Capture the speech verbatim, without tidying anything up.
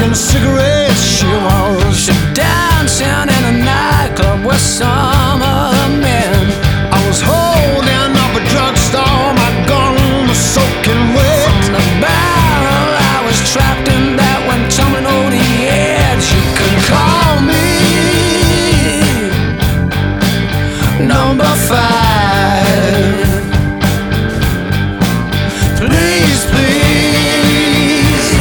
smoking cigarettes. She was She dancing in a nightclub with some other men. I was holding up a drugstore, my gun was soaking wet. From the barrel I was trapped in that went tumbling over the edge. You can call me number five.